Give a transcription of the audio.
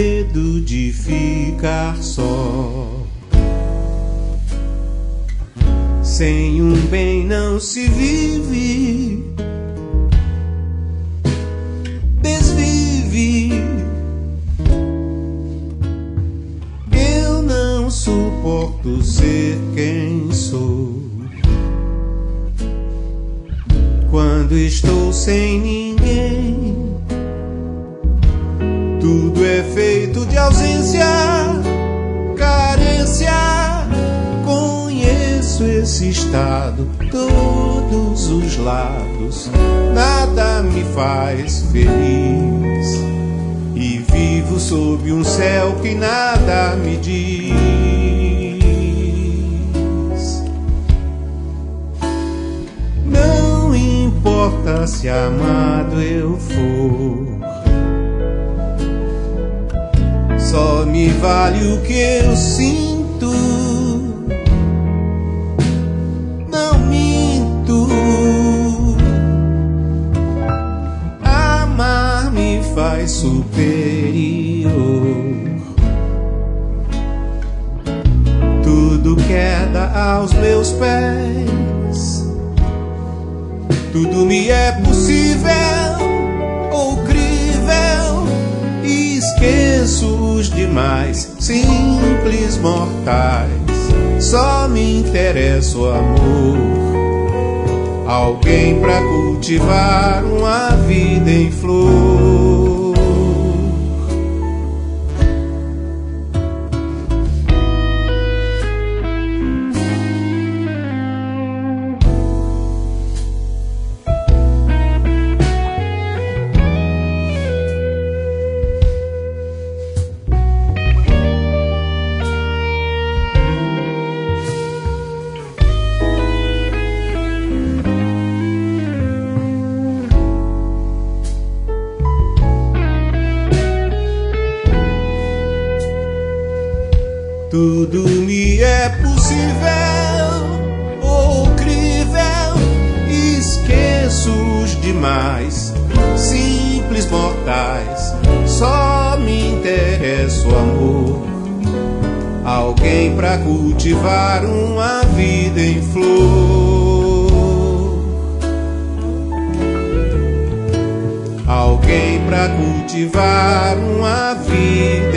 medo de ficar só. Sem um bem não se vive, desvive. Eu não suporto ser quem sou. Quando estou sem ninguém, tudo é feito de ausência, carência. Conheço esse estado, todos os lados, nada me faz feliz. E vivo sob um céu que nada me diz. Não importa se amado eu for, só me vale o que eu sinto. Não minto. Amar me faz superior. Tudo queda aos meus pés. Tudo me é possível ou crível. Esqueço os demais, simples mortais. Só me interessa o amor. Alguém pra cultivar uma vida em flor. Tudo me é possível ou crível. Esqueço os demais, simples mortais. Só me interessa o amor. Alguém pra cultivar uma vida em flor. Alguém pra cultivar uma vida